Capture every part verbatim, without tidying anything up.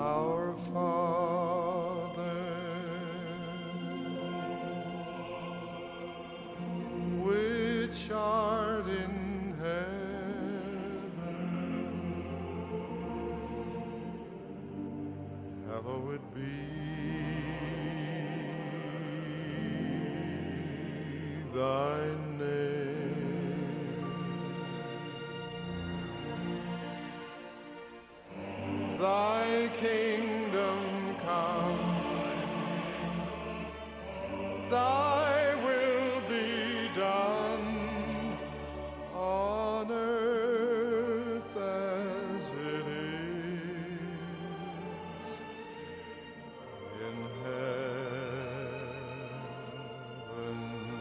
Our Father, which art in heaven, hallowed be thy name. Thy kingdom come, thy will be done on earth as it is in heaven.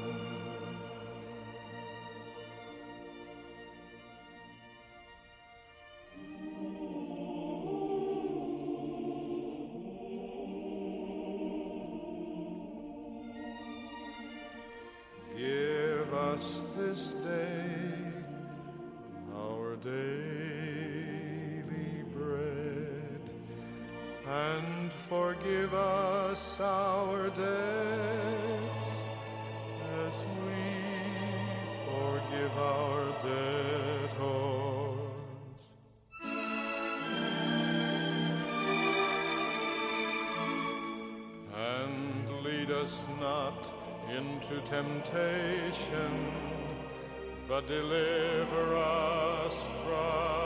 Give us this day our daily bread, and forgive us our debts as we forgive our debtors. And lead us not into temptation, but deliver us from